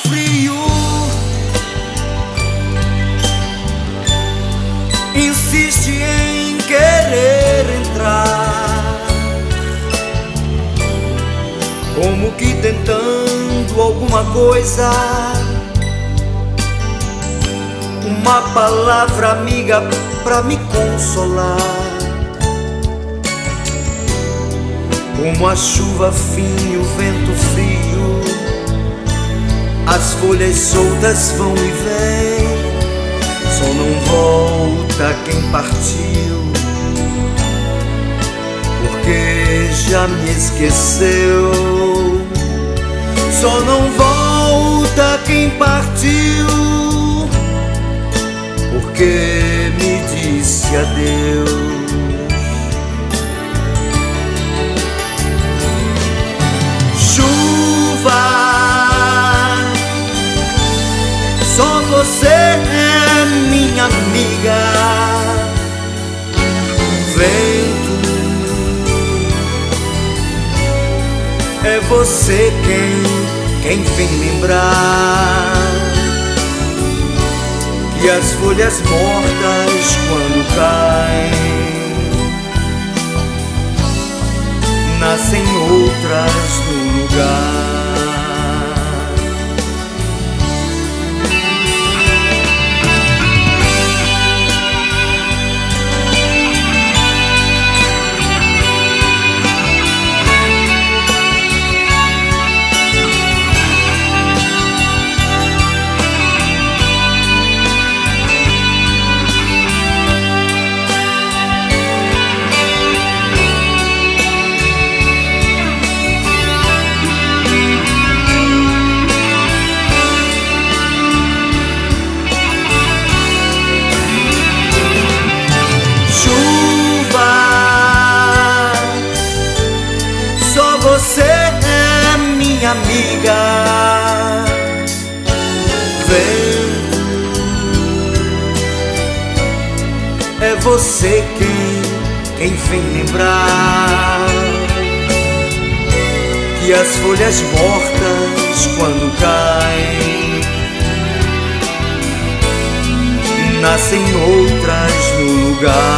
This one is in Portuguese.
frio insiste em querer entrar, como que tentando alguma coisa, uma palavra amiga pra me consolar. Como a chuva fina e o vento frio, as folhas soltas vão e vêm, só não volta quem partiu, porque já me esqueceu. Só não volta quem partiu, porque me disse adeus. Chuva, só você é minha amiga. Vento, é você quem vem lembrar que as folhas mortas quando caem nascem outras no lugar. Você é minha amiga. Vento, é você quem vem lembrar que as folhas mortas quando caem nascem outras no lugar.